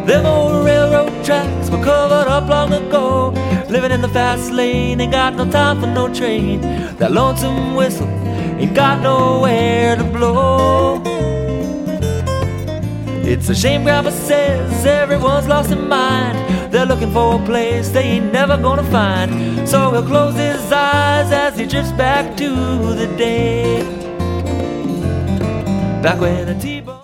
Them old railroad tracks were covered up long ago. Living in the fast lane, ain't got no time for no train. That lonesome whistle ain't got nowhere to blow. It's a shame Grandpa says everyone's lost their mind. They're looking for a place they ain't never gonna find. So he'll close his eyes as he drifts back to the day back when a T-bone